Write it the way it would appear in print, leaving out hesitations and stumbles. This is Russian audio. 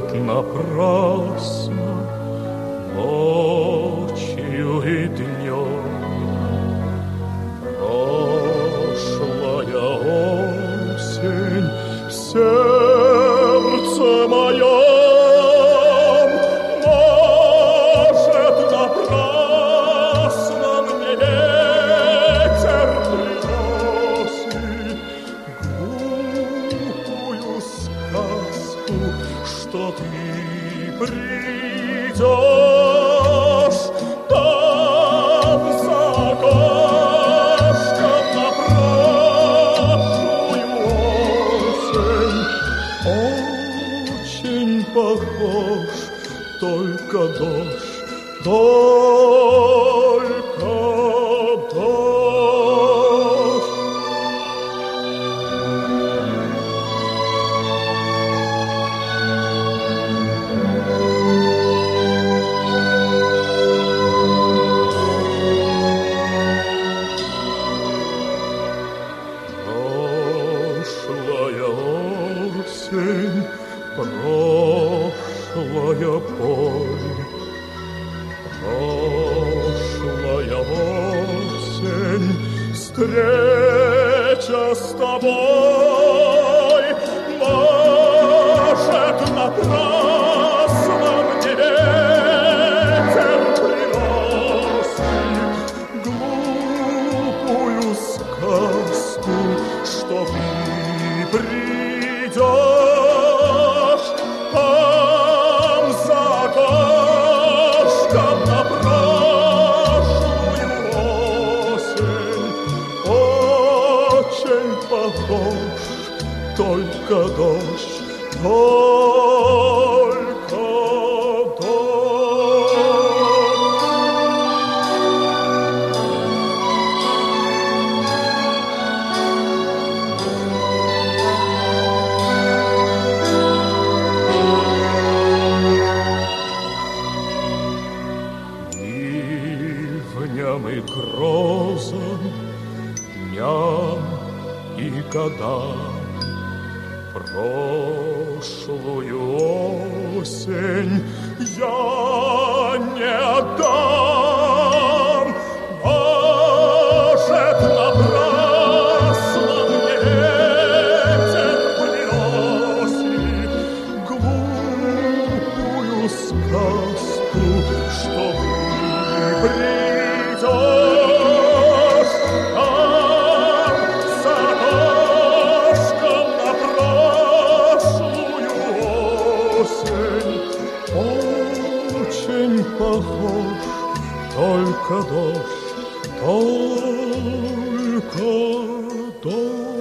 напрасно, ночью и днем. Прошлая осень в сердце моем, может, напрасно мне ветер приносит глупую сказку, что ты придешь там за окошком на прошлую осень. Очень похож, только дождь, только дождь. Прошлая осень, прошлая боль, прошлая осень, встреча с тобой, может, напрасно мне ветер приносит глупую сказку, что ты придешь там за окошком на прошлую осень. Очень похож, только дождь, только дождь. Ливням и грозам, дням и годам прошлую осень я не отдам. Может, напрасно мне ветер приносит глупую сказку, что ты придешь там за окошком на прошлую осень. Очень похож, только дождь, только дождь.